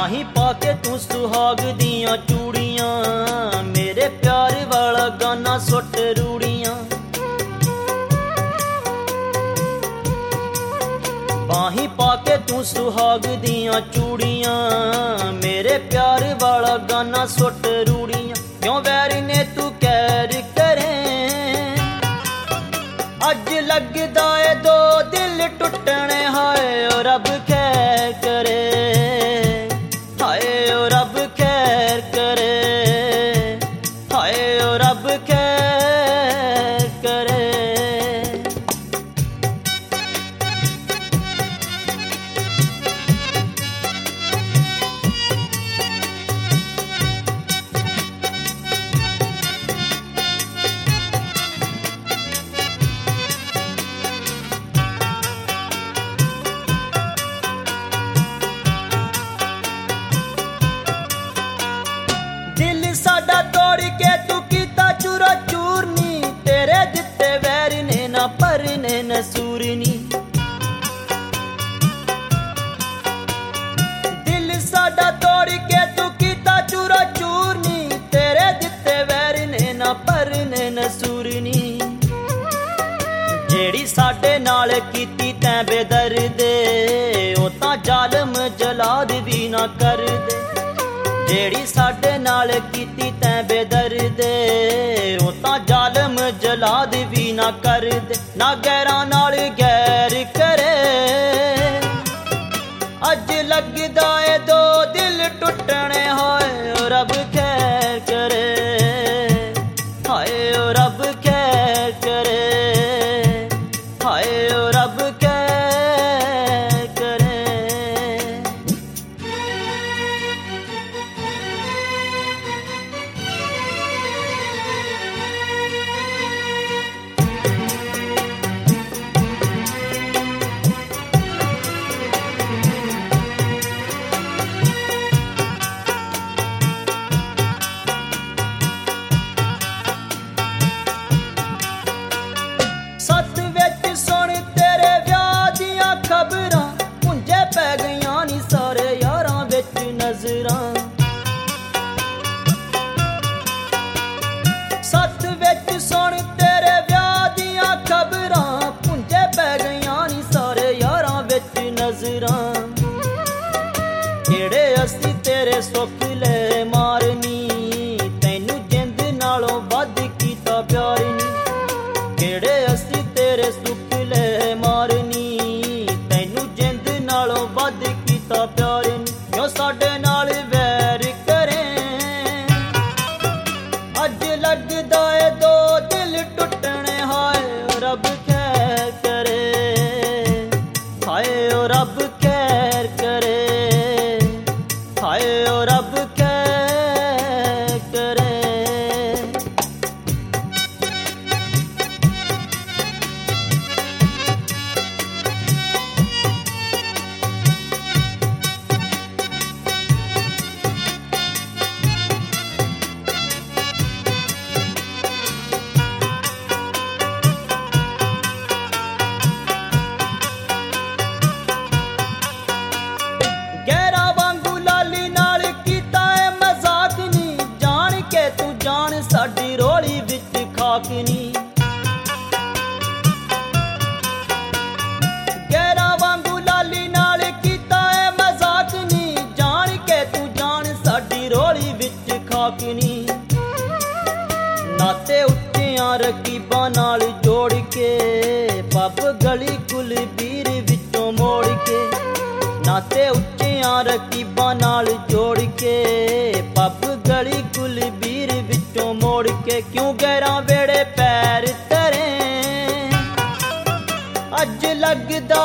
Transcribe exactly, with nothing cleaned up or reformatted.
बाहीं पाके तू सुहाग दियां चूड़ियां, मेरे प्यार वाला गाना सुट रूड़ियां। बाहीं पाके तू सुहाग दियां चूड़ियां, मेरे प्यार वाला गाना सुट रूड़ियां। क्यों वैर ने तू कैर करे, अज लगदा है दो दिल टुटने। हाय ओ रब खैर करे, हाय ओ रब खैर करे, हाय ओ रब खैर करे। साडा तोड़ के तू कीता चूरा चूरनी, तेरे दिते वैर ने ना परने नसूरनी। दिल साडा तोड़ के तू कीता चूरा चूरनी, तेरे दिते वैर ने ना परने नसूरनी। जेड़ी साडे नाल कीती तैं बेदर्दे, ओ तां जालम जलाद भी ना कर दे। जेड़ी साडे नाल कीती तैं बेदर्दे, ओ तां जालम जलाद भी ना कर दे। ना गैरां नाल गैर करे, अज लगदा ए दो दिल टुटने। हाय ओ रब खैर करे, हाय ओ रब खैर करे, हाय ओ रब खैर करे। सत विच सुन तेरे व्याह दियां खबरां, पुंजे पै गईयां नी सारे यारां विच नजरां। सत विच सुन तेरे व्याह दियां खबरां, पुंजे पै गईयां नी सारे यारां विच नजरां। जेड़े असी तेरे सुख ले मारनी, तैनू जिंद नालों वध कीता प्यार नी। जेड़े असी तेरे सुख ले मारनी, तैनू जिंद नालों वध कीता प्यार नी। क्यों साडे नाल वैर करे, अज लगदा ए दो दिल टुटने। हाय ओ रब खैर करे, हाय ओ रब खैर करे, हाय ओ रब खैर करे। गैरा वांगू लाली नाल कीता है मजाक नी, जान के तू जान साडी रोली विच खाक नी। गैरा वांगू लाली नाल कीता है मजाक नी, जान के तू जान साडी रोली विच खाक नी। नाते उच्चियां रकीबां नाल जोड़ के, पब गली कुलबीर विचों मोड़ के। नाते उच्चियां रकीबां नाल जोड़ के, पब गली कुलबीर विचों मोड़ के। क्यों गैरां वेड़े पैर धरे, अज लगदा